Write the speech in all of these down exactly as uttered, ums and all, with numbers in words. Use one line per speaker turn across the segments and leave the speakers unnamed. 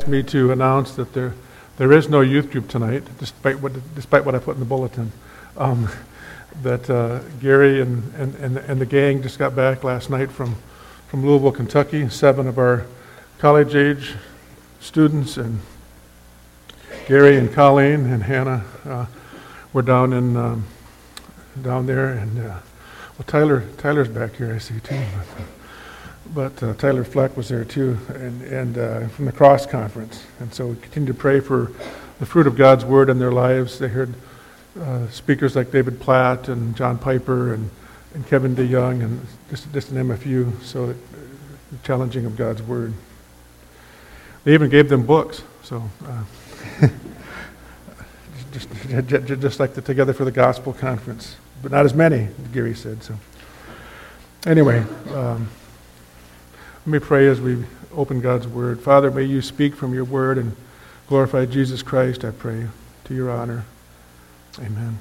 me to announce that there there is no youth group tonight, despite what despite what I put in the bulletin. Um, that uh, Gary and, and, and, and the gang just got back last night from, from Louisville, Kentucky. Seven of our college-age students and Gary and Colleen and Hannah uh, were down in um, down there, and uh, well, Tyler Tyler's back here, I see too. But, but uh, Tyler Fleck was there too, and and uh, from the Cross Conference. And so we continue to pray for the fruit of God's Word in their lives. They heard Uh, speakers like David Platt and John Piper and, and Kevin DeYoung, and just, just to name a few, so it, the challenging of God's Word. They even gave them books, so uh, just, just, just like the Together for the Gospel conference, but not as many, Gary said. So anyway, um, let me pray as we open God's Word. Father, may you speak from your Word and glorify Jesus Christ, I pray, to your honor. Amen.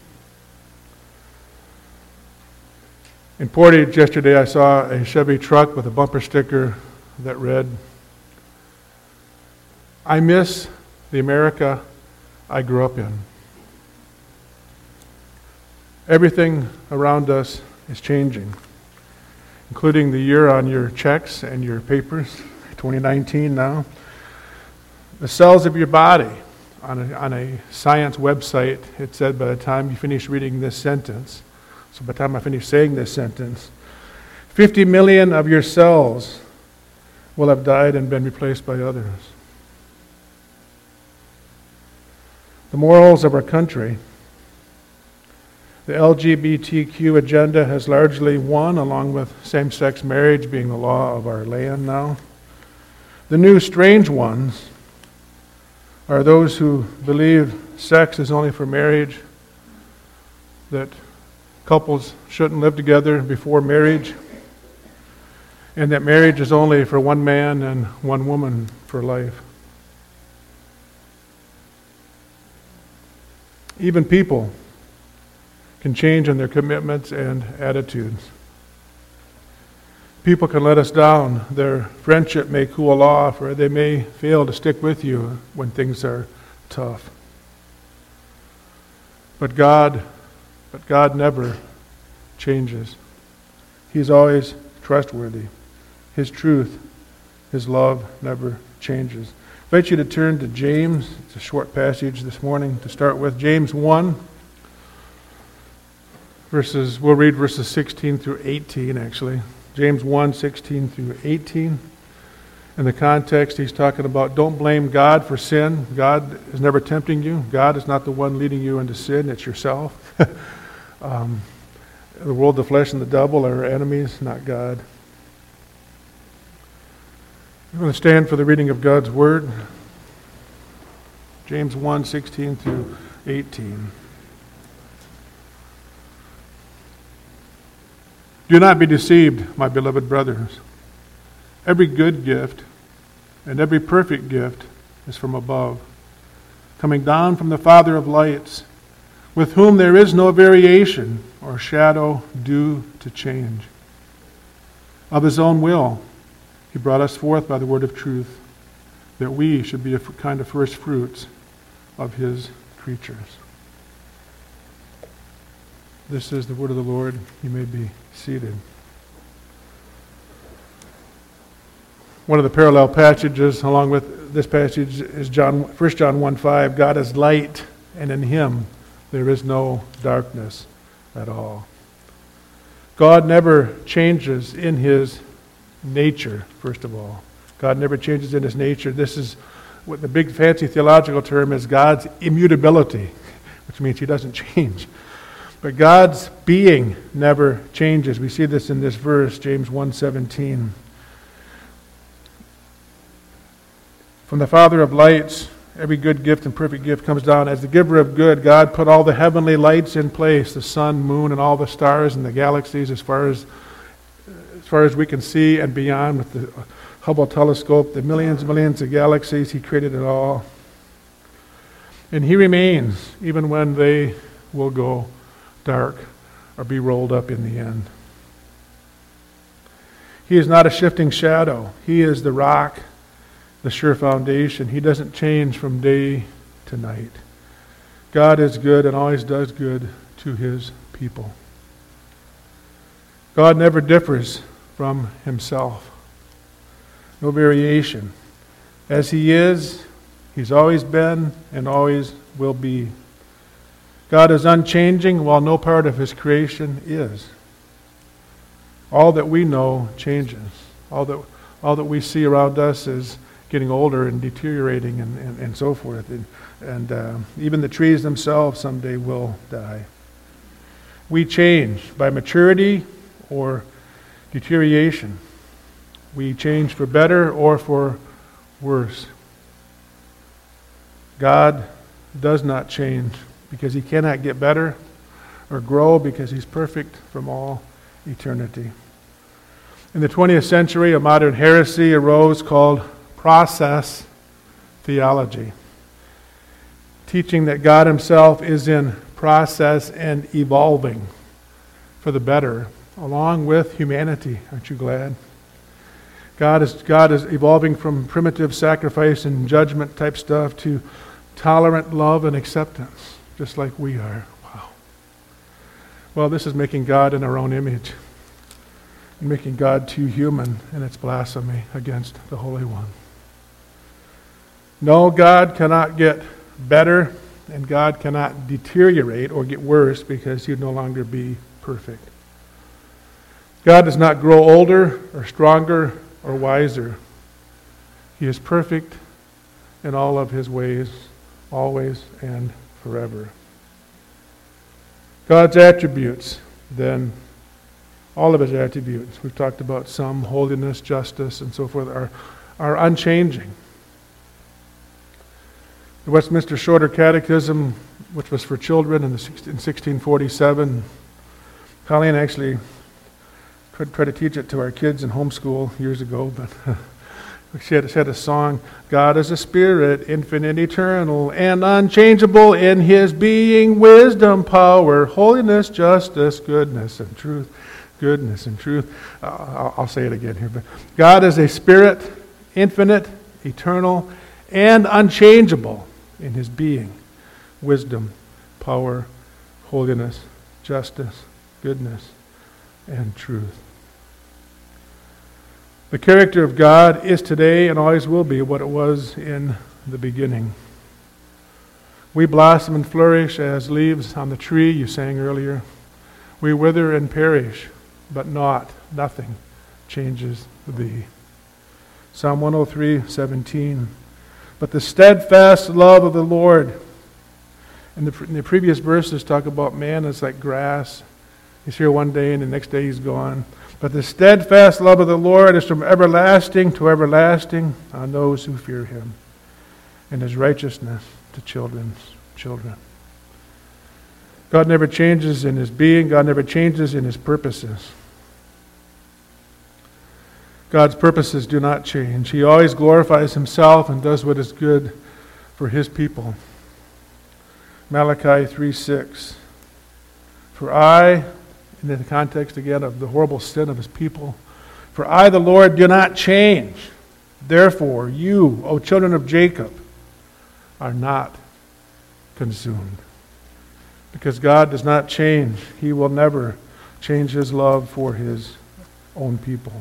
In Portage yesterday, I saw a Chevy truck with a bumper sticker that read, "I miss the America I grew up in." Everything around us is changing, including the year on your checks and your papers, twenty nineteen now. The cells of your body. On a, on a science website, it said by the time you finish reading this sentence, so by the time I finish saying this sentence, fifty million of your cells will have died and been replaced by others. The morals of our country. The L G B T Q agenda has largely won, along with same-sex marriage being the law of our land now. The new strange ones are those who believe sex is only for marriage, that couples shouldn't live together before marriage, and that marriage is only for one man and one woman for life. Even people can change in their commitments and attitudes. People can let us down. Their friendship may cool off, or they may fail to stick with you when things are tough. But God, but God never changes. He's always trustworthy. His truth, His love never changes. I invite you to turn to James. It's a short passage this morning to start with. James one, verses, we'll read verses sixteen through eighteen actually. James one, sixteen through eighteen. In the context, he's talking about don't blame God for sin. God is never tempting you. God is not the one leading you into sin. It's yourself. um, the world, the flesh, and the devil are enemies, not God. I'm going to stand for the reading of God's Word. James one, sixteen through eighteen. Do not be deceived, my beloved brothers. Every good gift and every perfect gift is from above, coming down from the Father of lights, with whom there is no variation or shadow due to change. Of His own will, He brought us forth by the word of truth, that we should be a kind of first fruits of His creatures. This is the word of the Lord. You may be seated. One of the parallel passages along with this passage is John, First John one five. God is light, and in Him there is no darkness at all. God never changes in His nature, first of all. God never changes in His nature. This is what the big fancy theological term is God's immutability, which means He doesn't change. But God's being never changes. We see this in this verse, James one seventeen. From the Father of lights, every good gift and perfect gift comes down. As the giver of good, God put all the heavenly lights in place, the sun, moon, and all the stars and the galaxies as far as as far as we can see and beyond with the Hubble telescope, the millions and millions of galaxies. He created it all. And He remains even when they will go dark or be rolled up in the end. He is not a shifting shadow. He is the rock the sure foundation. He doesn't change from day to night. God is good and always does good to his people. God never differs from himself. No variation. As he is, he's always been and always will be. God is unchanging while no part of his creation is. All that we know changes. All that all that we see around us is getting older and deteriorating and, and, and so forth. And, and uh, even the trees themselves someday will die. We change by maturity or deterioration. We change for better or for worse. God does not change because he cannot get better, or grow because he's perfect from all eternity. In the twentieth century, a modern heresy arose called process theology, teaching that God himself is in process and evolving for the better, along with humanity. Aren't you glad? God is God is evolving from primitive sacrifice and judgment type stuff to tolerant love and acceptance, just like we are. Wow. Well, this is making God in our own image, and making God too human, and it's blasphemy against the Holy One. No, God cannot get better, and God cannot deteriorate or get worse because he would no longer be perfect. God does not grow older or stronger or wiser. He is perfect in all of his ways, always and forever. God's attributes, then, all of his attributes, we've talked about some, holiness, justice, and so forth, are, are unchanging. The Westminster Shorter Catechism, which was for children in, the, in sixteen forty-seven, Colleen actually tried, tried to teach it to our kids in homeschool years ago, but she had, she had a song, God is a spirit, infinite, eternal, and unchangeable in his being, wisdom, power, holiness, justice, goodness, and truth. Goodness and truth. Uh, I'll, I'll say it again here. But God is a spirit, infinite, eternal, and unchangeable in his being, wisdom, power, holiness, justice, goodness, and truth. The character of God is today and always will be what it was in the beginning. We blossom and flourish as leaves on the tree, you sang earlier. We wither and perish, but not, nothing changes thee. Psalm one oh three, seventeen. But the steadfast love of the Lord. And the, in the previous verses talk about man as like grass. He's here one day and the next day he's gone. But the steadfast love of the Lord is from everlasting to everlasting on those who fear him, and his righteousness to children's children. God never changes in his being. God never changes in his purposes. God's purposes do not change. He always glorifies himself and does what is good for his people. Malachi three six. For I, in the context again of the horrible sin of his people, for I, the Lord, do not change. Therefore, you, O children of Jacob, are not consumed. Because God does not change. He will never change his love for his own people.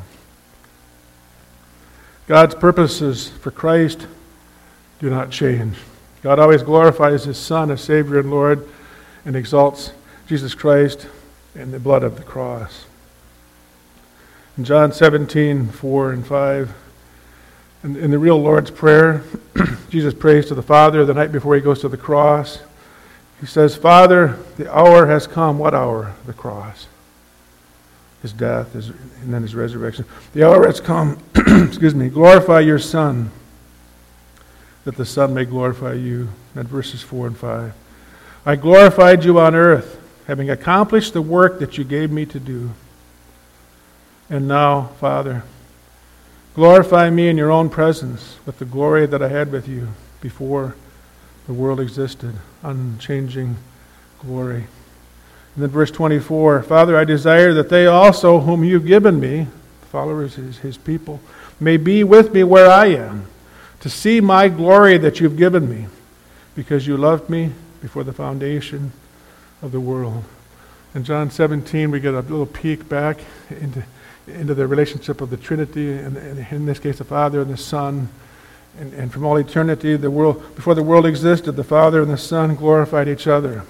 God's purposes for Christ do not change. God always glorifies his Son as Savior and Lord and exalts Jesus Christ in the blood of the cross. In John seventeen, four and five, in, in the real Lord's Prayer, Jesus prays to the Father the night before he goes to the cross. He says, Father, the hour has come. What hour? The cross. His death, his, and then his resurrection. The hour has come, excuse me, glorify your Son, that the Son may glorify you. And verses four and five. I glorified you on earth, having accomplished the work that you gave me to do. And now, Father, glorify me in your own presence with the glory that I had with you before the world existed, unchanging glory. And then verse twenty-four, Father, I desire that they also whom you've given me, followers, his, his people, may be with me where I am, to see my glory that you've given me, because you loved me before the foundation of the world. In John seventeen, we get a little peek back into, into the relationship of the Trinity, and, and in this case, the Father and the Son. And, and from all eternity, the world, before the world existed, the Father and the Son glorified each other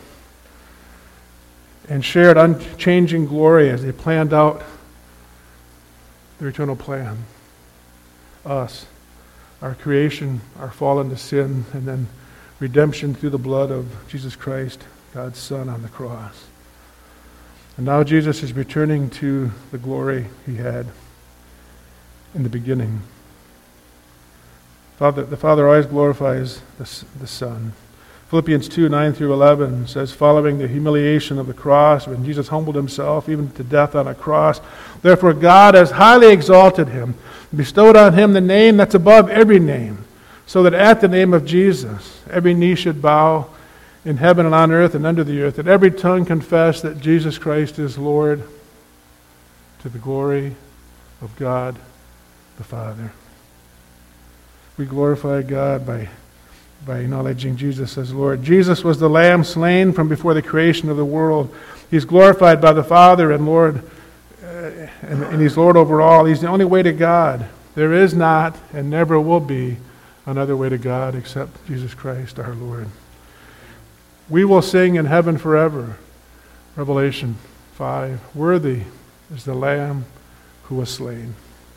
and shared unchanging glory as they planned out their eternal plan. Us, our creation, our fall into sin, and then redemption through the blood of Jesus Christ, God's Son, on the cross. And now Jesus is returning to the glory he had in the beginning. Father, the Father always glorifies the, the Son. Philippians two, nine through eleven says, following the humiliation of the cross, when Jesus humbled himself even to death on a cross, therefore God has highly exalted him, and bestowed on him the name that's above every name, so that at the name of Jesus every knee should bow in heaven and on earth and under the earth, and every tongue confess that Jesus Christ is Lord, to the glory of God the Father. We glorify God by, by acknowledging Jesus as Lord. Jesus was the Lamb slain from before the creation of the world. He's glorified by the Father and Lord, uh, and, and He's Lord over all. He's the only way to God. There is not and never will be another way to God except Jesus Christ our Lord. We will sing in heaven forever. Revelation five, worthy is the Lamb who was slain.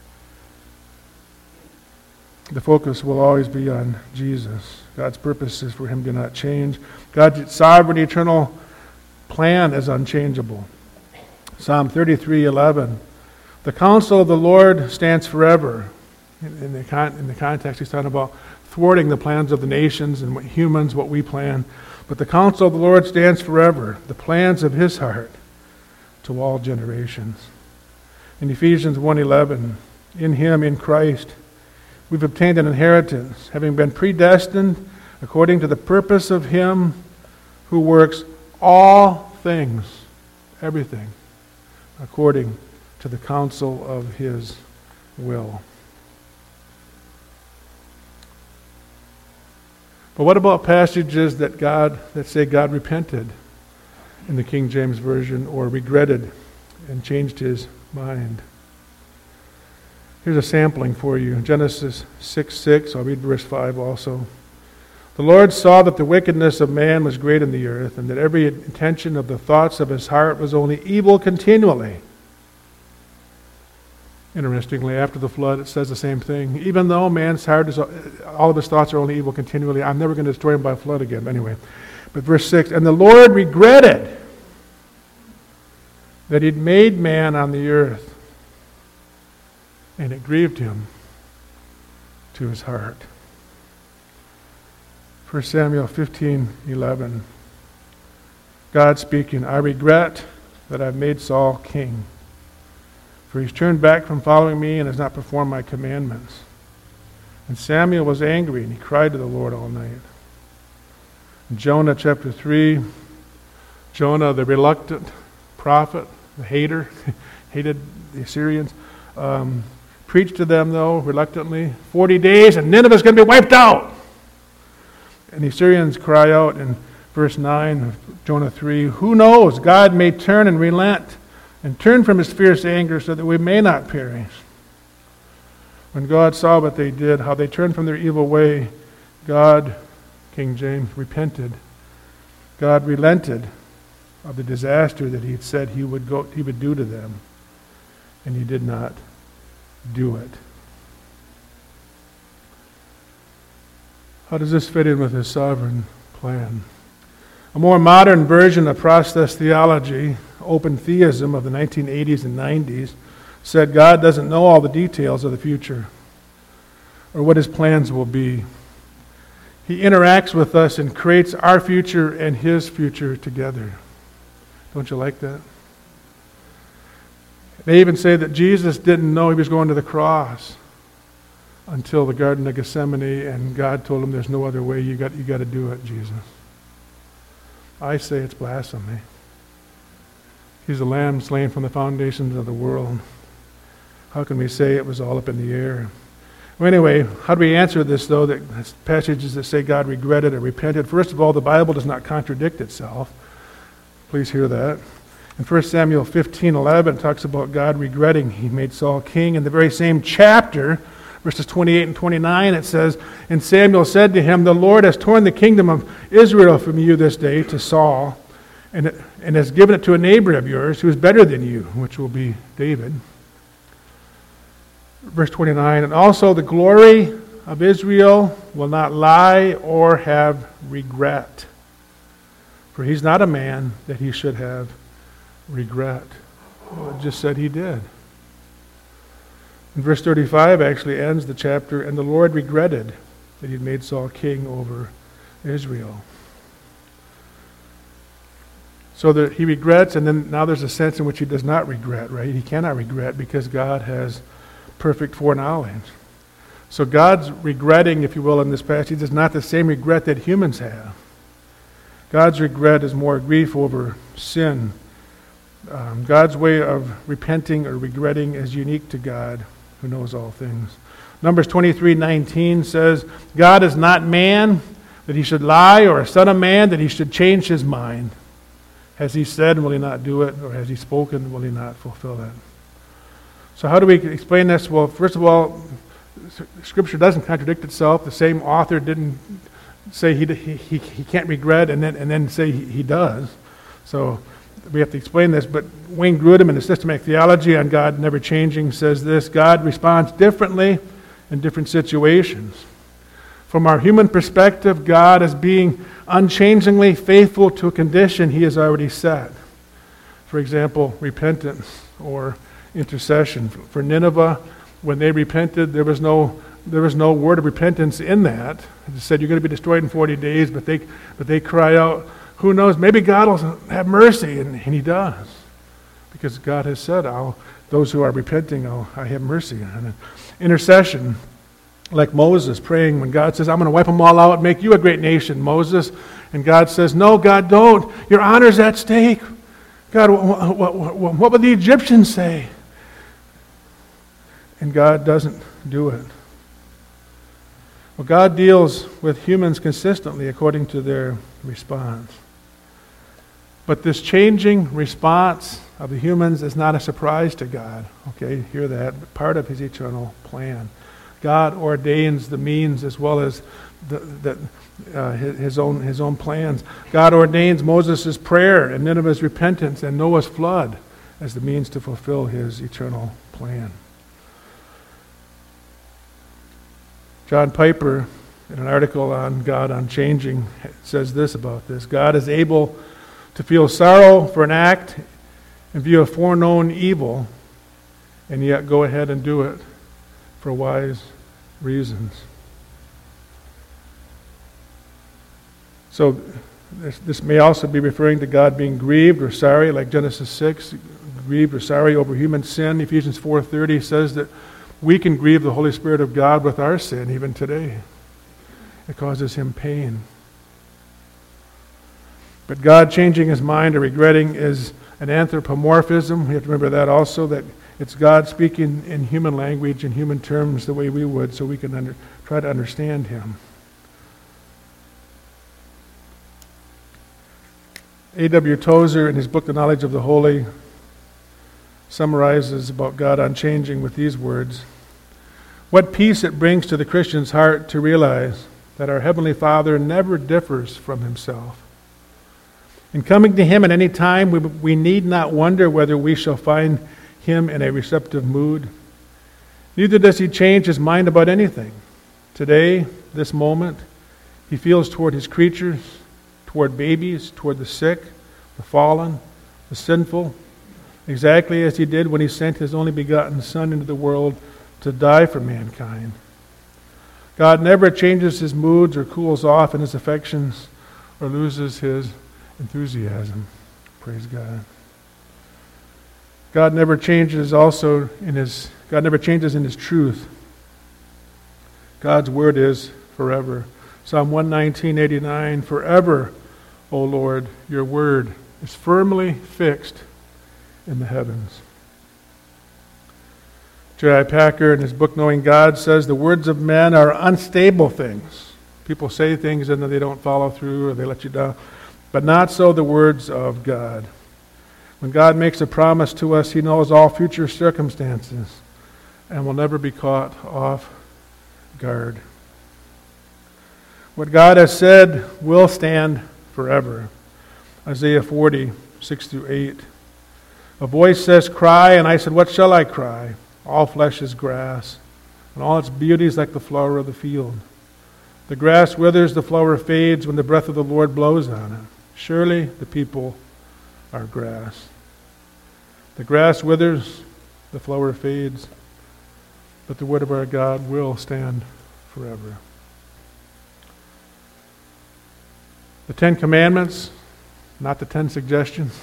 The focus will always be on Jesus. God's purposes for him do not change. God's sovereign, eternal plan is unchangeable. Psalm thirty-three eleven. The counsel of the Lord stands forever. In, in, the, con, in the context, he's talking about thwarting the plans of the nations and what humans, what we plan. But the counsel of the Lord stands forever, the plans of his heart to all generations. In Ephesians one eleven, in him, in Christ, we've obtained an inheritance, having been predestined according to the purpose of him who works all things, everything, according to the counsel of his will. But what about passages that God that say God repented in the King James Version, or regretted and changed his mind? Here's a sampling for you. Genesis six six, I'll read verse five also. The Lord saw that the wickedness of man was great in the earth, and that every intention of the thoughts of his heart was only evil continually. Interestingly, after the flood, it says the same thing. Even though man's heart is, all of his thoughts are only evil continually, I'm never going to destroy him by a flood again. Anyway, but verse six, and the Lord regretted that he'd made man on the earth, and it grieved him to his heart. First Samuel fifteen eleven. God speaking, I regret that I've made Saul king, for he's turned back from following me and has not performed my commandments. And Samuel was angry, and he cried to the Lord all night. In Jonah chapter three, Jonah, the reluctant prophet, the hater, hated the Assyrians, um, preached to them, though, reluctantly, forty days, and Nineveh's going to be wiped out. And the Assyrians cry out in verse nine of Jonah three, who knows, God may turn and relent and turn from his fierce anger so that we may not perish. When God saw what they did, how they turned from their evil way, God, King James, repented. God relented of the disaster that he had said he would go, he would do to them, and he did not do it. How does this fit in with his sovereign plan? A more modern version of process theology, open theism of the nineteen eighties and nineties, said God doesn't know all the details of the future or what his plans will be. He interacts with us and creates our future and his future together. Don't you like that? They even say that Jesus didn't know he was going to the cross until the Garden of Gethsemane, and God told him there's no other way. You got, you got to do it, Jesus. I say it's blasphemy. He's the Lamb slain from the foundations of the world. How can we say it was all up in the air? Well, anyway, how do we answer this, though, that passages that say God regretted or repented? First of all, the Bible does not contradict itself. Please hear that. In First Samuel fifteen eleven, it talks about God regretting he made Saul king. In the very same chapter, verses twenty-eight and twenty-nine, it says, "And Samuel said to him, The Lord has torn the kingdom of Israel from you this day to Saul, and, and has given it to a neighbor of yours who is better than you," which will be David. Verse twenty-nine, "And also the glory of Israel will not lie or have regret. For he's not a man that he should have regret." Well, it just said he did. And verse thirty-five actually ends the chapter, "And the Lord regretted that he'd made Saul king over Israel." So that he regrets, and then now there's a sense in which he does not regret, right? He cannot regret because God has perfect foreknowledge. So God's regretting, if you will, in this passage is not the same regret that humans have. God's regret is more grief over sin. Um, God's way of repenting or regretting is unique to God, who knows all things. Numbers twenty-three nineteen says, "God is not man that he should lie, or a son of man that he should change his mind. Has he said, will he not do it? Or has he spoken, will he not fulfill it?" So how do we explain this? Well, first of all, Scripture doesn't contradict itself. The same author didn't say he he, he can't regret and then and then say he, he does. So we have to explain this. But Wayne Grudem in his Systematic Theology on God Never Changing says this: God responds differently in different situations. From our human perspective, God is being unchangingly faithful to a condition he has already set. For example, repentance or intercession. For Nineveh, when they repented, there was no there was no word of repentance in that. It said you're going to be destroyed in forty days, but they but they cry out, who knows, maybe God will have mercy, and, and he does. Because God has said, I'll those who are repenting, I'll I have mercy on. Intercession, like Moses praying when God says, I'm going to wipe them all out and make you a great nation, Moses. And God says, no, God, don't. Your honor's at stake. God, what, what, what, what would the Egyptians say? And God doesn't do it. Well, God deals with humans consistently according to their response. But this changing response of the humans is not a surprise to God. Okay, hear that. Part of his eternal plan. God ordains the means as well as the, the, uh, his, his own his own plans. God ordains Moses' prayer and Nineveh's repentance and Noah's flood as the means to fulfill his eternal plan. John Piper, in an article on God Unchanging, says this about this: God is able to feel sorrow for an act in view of foreknown evil, and yet go ahead and do it for wise reasons. So this, this may also be referring to God being grieved or sorry, like Genesis six, grieved or sorry over human sin. Ephesians four thirty says that we can grieve the Holy Spirit of God with our sin even today. It causes him pain. But God changing his mind or regretting is an anthropomorphism. We have to remember that also, that it's God speaking in human language, in human terms, the way we would, so we can under, try to understand him. A W Tozer, in his book, The Knowledge of the Holy, summarizes about God unchanging with these words: what peace it brings to the Christian's heart to realize that our Heavenly Father never differs from himself. In coming to him at any time, we, we need not wonder whether we shall find him in a receptive mood. Neither does he change his mind about anything. Today, this moment, he feels toward his creatures, toward babies, toward the sick, the fallen, the sinful, exactly as he did when he sent his only begotten Son into the world to die for mankind. God never changes his moods or cools off in his affections or loses his enthusiasm. Praise God. God never changes also in his God never changes in his truth. God's word is forever. Psalm one nineteen, eighty-nine, forever, O Lord, your word is firmly fixed in the heavens. J I Packer, in his book Knowing God, says the words of men are unstable things. People say things and then they don't follow through or they let you down. But not so the words of God. When God makes a promise to us, he knows all future circumstances and will never be caught off guard. What God has said will stand forever. Isaiah forty, six through eight. A voice says, cry, and I said, what shall I cry? All flesh is grass, and all its beauty is like the flower of the field. The grass withers, the flower fades when the breath of the Lord blows on it. Surely the people are grass. The grass withers, the flower fades, but the word of our God will stand forever. The Ten Commandments, not the Ten Suggestions,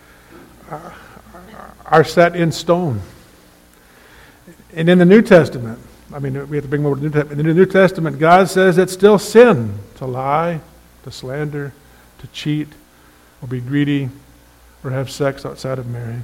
are set in stone. And in the New Testament, I mean, we have to bring more to the New Testament. In the New Testament, God says it's still sin to lie, to slander, to cheat, or be greedy, or have sex outside of marriage.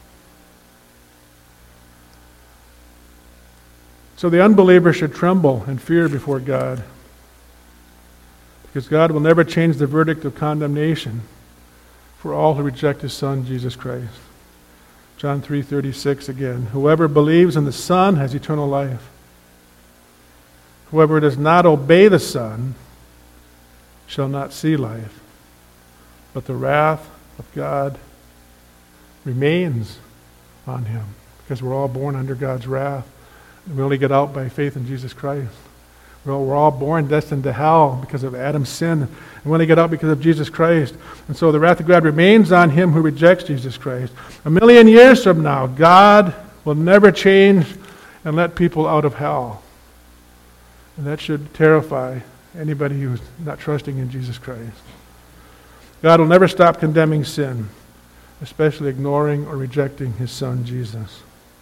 So the unbeliever should tremble and fear before God, because God will never change the verdict of condemnation for all who reject his Son, Jesus Christ. John three thirty-six again. Whoever believes in the Son has eternal life. Whoever does not obey the Son shall not see life, but the wrath of God remains on him, because we're all born under God's wrath. And we only get out by faith in Jesus Christ. We're all, we're all born destined to hell because of Adam's sin. And we only get out because of Jesus Christ. And so the wrath of God remains on him who rejects Jesus Christ. A million years from now, God will never change and let people out of hell. And that should terrify anybody who's not trusting in Jesus Christ. God will never stop condemning sin, especially ignoring or rejecting his Son, Jesus.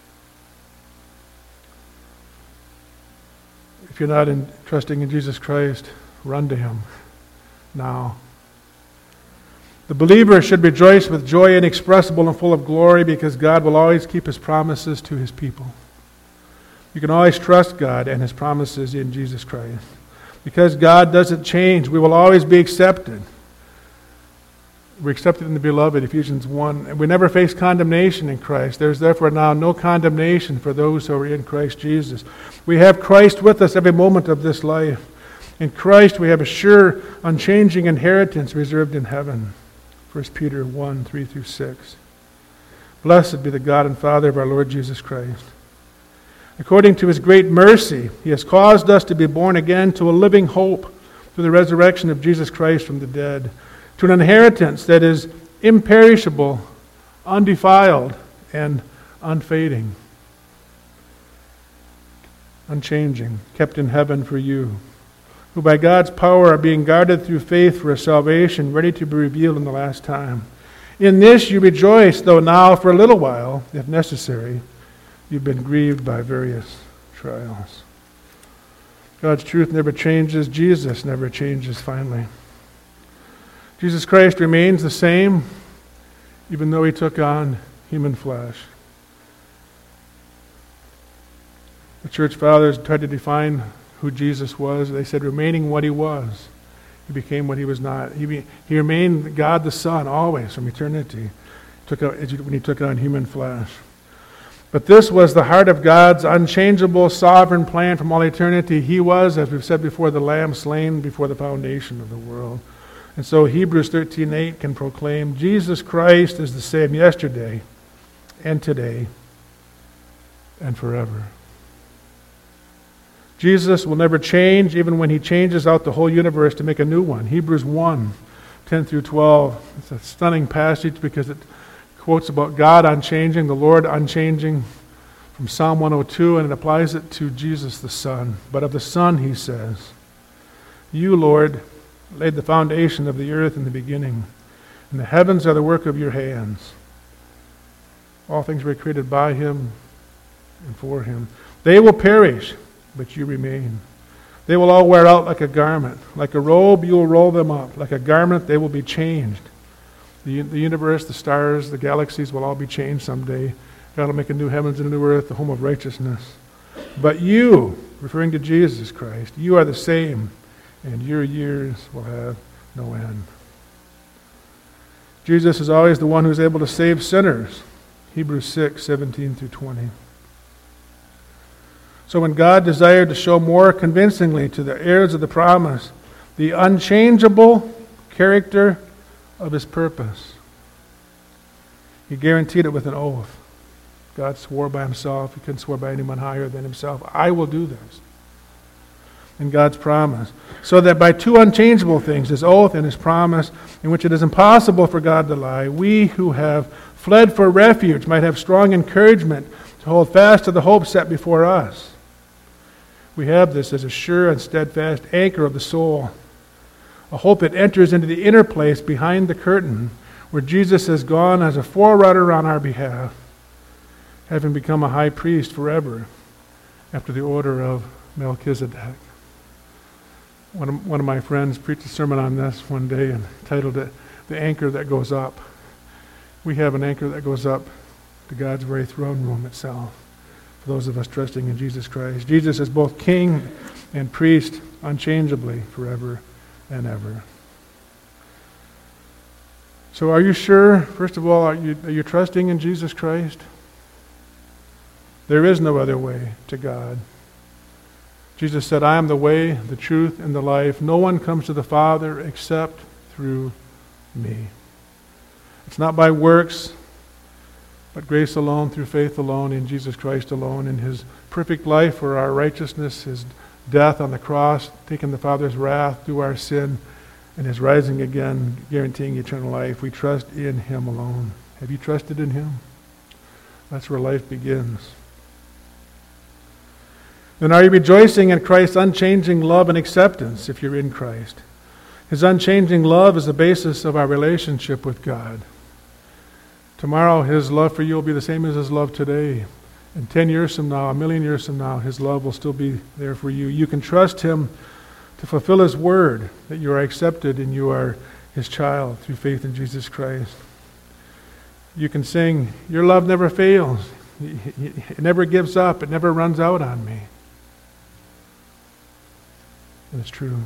If you're not in, trusting in Jesus Christ, run to him now. The believer should rejoice with joy inexpressible and full of glory, because God will always keep his promises to his people. You can always trust God and his promises in Jesus Christ. Because God doesn't change, we will always be accepted. We're accepted in the beloved, Ephesians one. And we never face condemnation in Christ. There's therefore now no condemnation for those who are in Christ Jesus. We have Christ with us every moment of this life. In Christ we have a sure, unchanging inheritance reserved in heaven. First Peter one, three through six. Blessed be the God and Father of our Lord Jesus Christ. According to his great mercy, he has caused us to be born again to a living hope through the resurrection of Jesus Christ from the dead, to an inheritance that is imperishable, undefiled, and unfading, unchanging, kept in heaven for you, who by God's power are being guarded through faith for a salvation ready to be revealed in the last time. In this you rejoice, though now for a little while, if necessary, you've been grieved by various trials. God's truth never changes. Jesus never changes finally. Jesus Christ remains the same, even though he took on human flesh. The church fathers tried to define who Jesus was. They said, remaining what he was, he became what he was not. He, be, he remained God the Son always from eternity, took out, when he took on human flesh. But this was the heart of God's unchangeable sovereign plan from all eternity. He was, as we've said before, the Lamb slain before the foundation of the world. And so Hebrews thirteen eight can proclaim, Jesus Christ is the same yesterday and today and forever. Jesus will never change, even when he changes out the whole universe to make a new one. Hebrews one, ten through twelve. It's a stunning passage because it quotes about God unchanging, the Lord unchanging, from Psalm one oh two, and it applies it to Jesus the Son. But of the Son he says, you, Lord, laid the foundation of the earth in the beginning, and the heavens are the work of your hands. All things were created by him and for him. They will perish, but you remain. They will all wear out like a garment. Like a robe, you will roll them up. Like a garment, they will be changed. The, the universe, the stars, the galaxies will all be changed someday, God will make a new heavens and a new earth, the home of righteousness. But you, referring to Jesus Christ, you are the same, and your years will have no end. Jesus is always the one who is able to save sinners. Hebrews six, seventeen through twenty. So when God desired to show more convincingly to the heirs of the promise the unchangeable character of his purpose, he guaranteed it with an oath. God swore by himself. He couldn't swear by anyone higher than himself. I will do this. In God's promise. So that by two unchangeable things, his oath and his promise, in which it is impossible for God to lie, we who have fled for refuge might have strong encouragement to hold fast to the hope set before us. We have this as a sure and steadfast anchor of the soul, a hope that enters into the inner place behind the curtain, where Jesus has gone as a forerunner on our behalf, having become a high priest forever after the order of Melchizedek. One of, one of my friends preached a sermon on this one day and titled it, The Anchor That Goes Up. We have an anchor that goes up to God's very throne room itself, for those of us trusting in Jesus Christ. Jesus is both king and priest unchangeably forever and ever. So are you sure, first of all, are you, are you trusting in Jesus Christ? There is no other way to God. Jesus said, I am the way, the truth, and the life. No one comes to the Father except through me. It's not by works, but grace alone, through faith alone, in Jesus Christ alone, in his perfect life for our righteousness, his death on the cross, taking the Father's wrath through our sin, and his rising again, guaranteeing eternal life. We trust in him alone. Have you trusted in him? That's where life begins. Then are you rejoicing in Christ's unchanging love and acceptance if you're in Christ? His unchanging love is the basis of our relationship with God. Tomorrow, his love for you will be the same as his love today. And ten years from now, a million years from now, his love will still be there for you. You can trust him to fulfill his word, that you are accepted and you are his child through faith in Jesus Christ. You can sing, your love never fails. It never gives up. It never runs out on me. And it's true.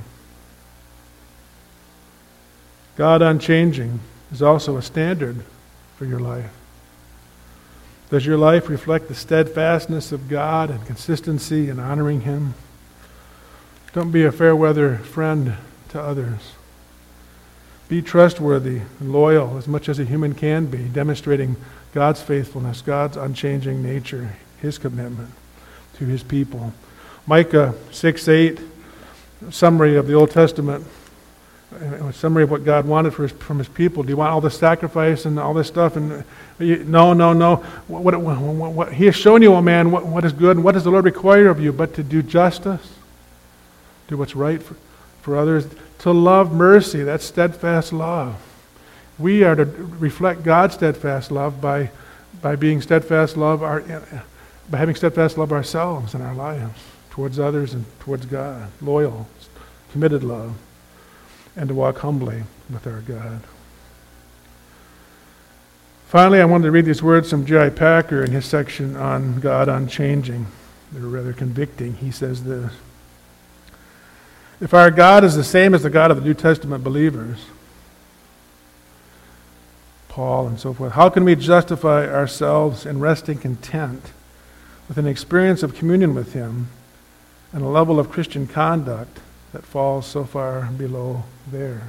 God unchanging is also a standard for your life. Does your life reflect the steadfastness of God and consistency in honoring him? Don't be a fair weather friend to others. Be trustworthy and loyal as much as a human can be, demonstrating God's faithfulness, God's unchanging nature, his commitment to his people. Micah six eight, summary of the Old Testament, a summary of what God wanted for his, from his people. Do you want all the sacrifice and all this stuff? And you, no, no, no. What, what, what, what, he has shown you, O man, what, what is good and what does the Lord require of you, but to do justice, do what's right for, for others, to love mercy, that's steadfast love. We are to reflect God's steadfast love by by being steadfast love our, by having steadfast love ourselves in our lives towards others and towards God, loyal, committed love, and to walk humbly with our God. Finally, I wanted to read these words from J I Packer in his section on God unchanging. They're rather convicting. He says this: if our God is the same as the God of the New Testament believers, Paul and so forth, how can we justify ourselves in resting content with an experience of communion with him and a level of Christian conduct that falls so far below theirs?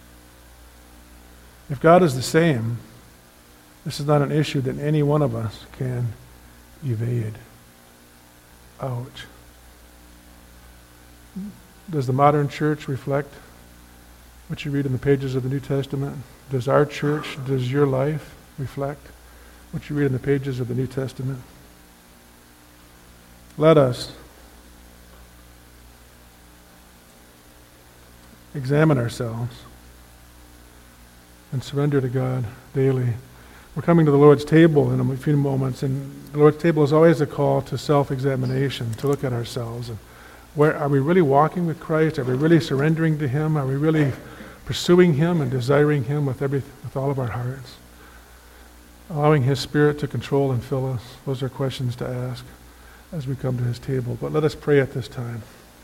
If God is the same, this is not an issue that any one of us can evade. Ouch. Does the modern church reflect what you read in the pages of the New Testament? Does our church, does your life reflect what you read in the pages of the New Testament? Let us examine ourselves and surrender to God daily. We're coming to the Lord's table in a few moments, and the Lord's table is always a call to self-examination, to look at ourselves. And where are we really walking with Christ? Are we really surrendering to him? Are we really pursuing him and desiring him with every with all of our hearts? allowing His Spirit to control and fill us. Those are questions to ask as we come to His table. But let us pray at this time.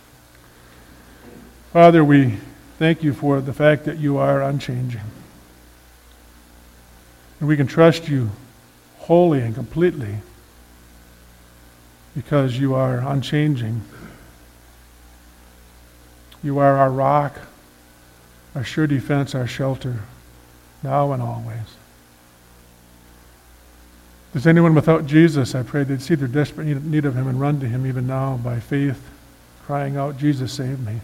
Father, we thank you for the fact that you are unchanging. And we can trust you wholly and completely because you are unchanging. You are our rock, our sure defense, our shelter, now and always. If there's anyone without Jesus, I pray they'd see their desperate need of Him and run to Him even now by faith, crying out, Jesus, save me.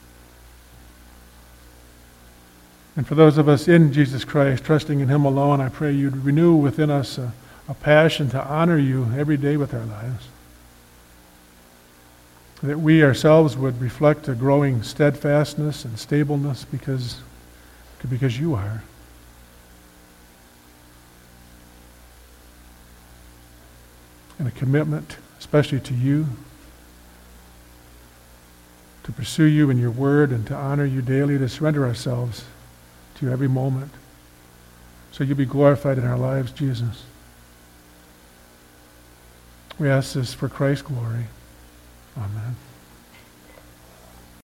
And for those of us in Jesus Christ, trusting in Him alone, I pray you'd renew within us a, a passion to honor you every day with our lives. That we ourselves would reflect a growing steadfastness and stableness because, because you are. And a commitment, especially to you, to pursue you in your word and to honor you daily, to surrender ourselves to you every moment. So you be glorified in our lives, Jesus. We ask this for Christ's glory. Amen.